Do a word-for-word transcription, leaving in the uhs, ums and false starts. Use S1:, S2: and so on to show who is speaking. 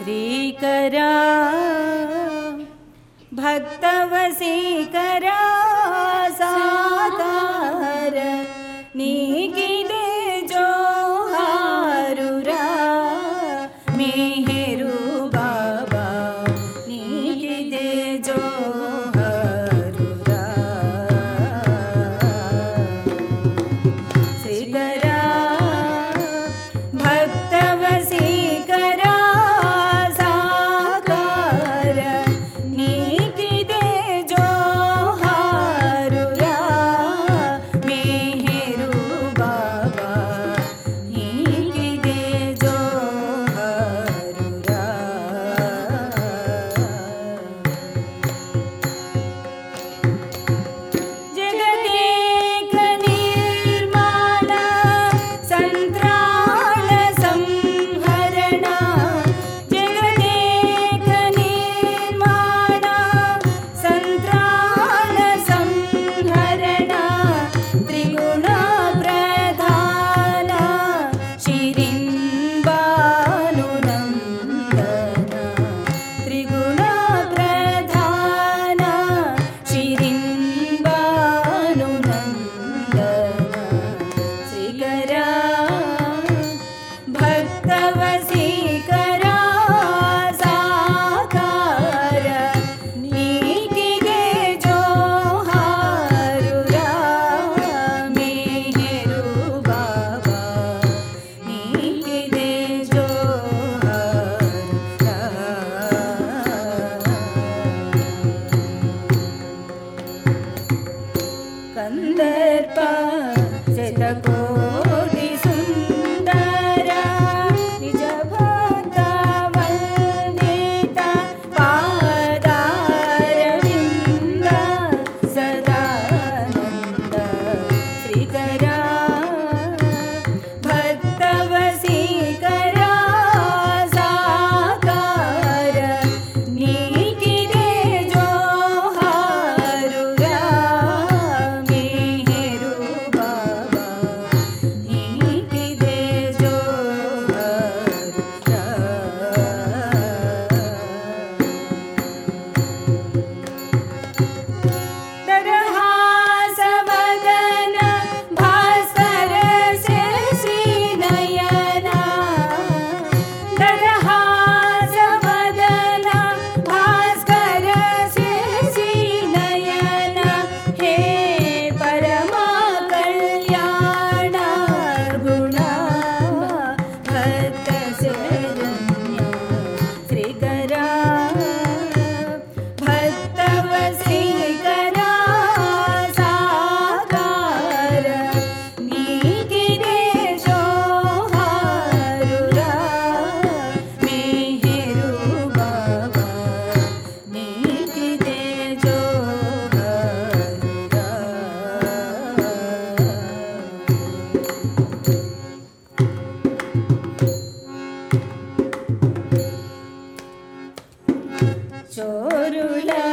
S1: శ్రీకరా భక్తవశీకరా సాకార నీకిదే జోహారురా మేహరు బాబా నీకిదే జోహారురా శ్రీకరా భక్తవశీకరా సాకార నీకిదే జోహారురా మేహరు బాబా నీకిదే జోహారురా జగదేక నిర్మాణ సంత్రాణ సంహరణ జగదేక నిర్మాణ సంత్రాణ సంహరణ త్రిగుణ ప్రధాన శిరింబానునందన త్రిగుణ ప్రధాన శిరింబానునందన శ్రీకరా భక్తవశీకరా సాకార నీకిదే జోహారురా మేహరు బాబా నీకిదే జోహారురా కందర్ప శతకోటి సుందర నిజ భక్త వందిత పాదారవింద సదానంద శ్రీకరా భక్తవశీకరా సాకార నీకిదే జోహారురా మేహరు బాబా నీకిదే జోహారురా దరహాసవదన భాస్కర శశినయన దరహాసవదన భాస్కర శశినయన హే పరమా కళ్యాణ గుణ భక్త శరణ్య శ్రీకరా భక్తవశీకరా సాకార నీకిదే జోహారురా మేహరు బాబా నీకిదే జోహారురా చోరుల